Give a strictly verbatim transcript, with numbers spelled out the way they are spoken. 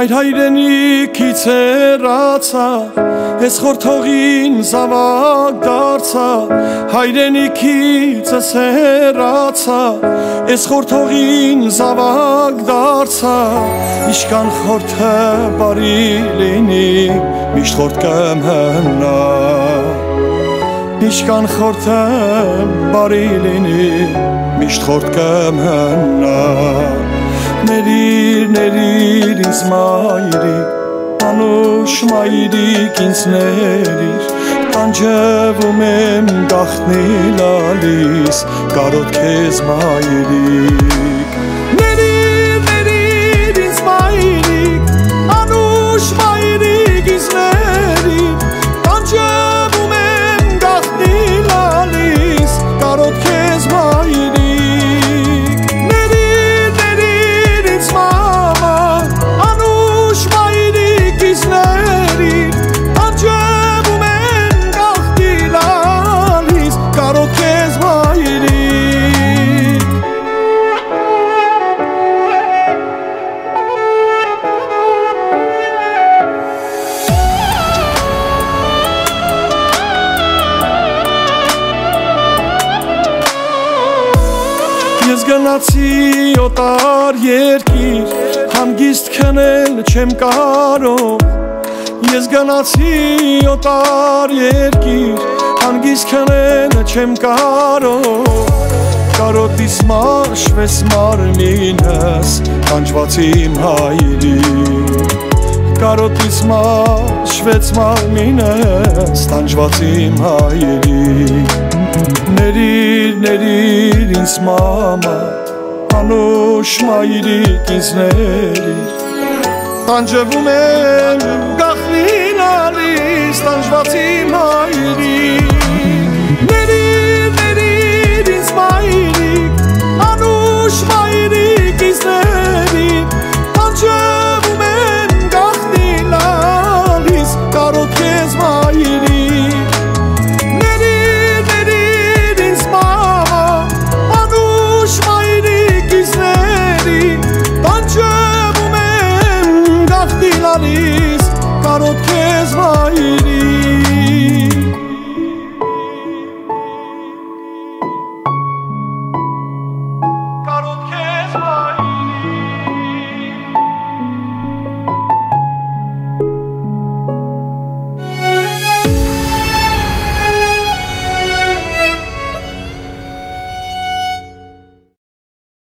Հայր հայրենիքից հեռացա, ես խորթողին զավակ դարձա, հայրենիքից ես հեռացա, ես խորթողին զավակ դարձա, իշքան խորթը բարի լինի, միշտ խորթ կմհնա, իշքան խորթը բարի լինի, միշտ խորթ կմհնա, Ներիր, ներիր ինձ մայրիկ, անուշ մայրիկ ինձ ներիր, տանջվում եմ գախտնի լալիս, կարոտ քեզ մայրիկ Ներիր, ներիր ինձ մայրիկ, անուշ մայրիկ ինձ ներիր, տանջվում եմ գախտնի լալիս, կարոտ քեզ մայրիկ Ես գնացի օտար երկիր, հանգիստ քնել չեմ կարող Ես գնացի օտար երկիր, հանգիստ քնել չեմ կարող Կարոտիս մաշվես մարմինս, տանջված իմ հայրի Կարոտիս մաշվեց մարմինս, տանջված իմ հայրի Ներիր, ներիր ինձ մամա, անուշ մայրիկ ինձ ներիր Տանջվում եմ գախնին ալիս, տանջված իմ հայրիկ Ներիր, ներիր ինձ մայրիկ, անուշ մայրիկ ինձ ներիր Տանջվում եմ գախնին ալիս, կարոտ քեզ մայրիկ Կարոտ քեզ մայրիկ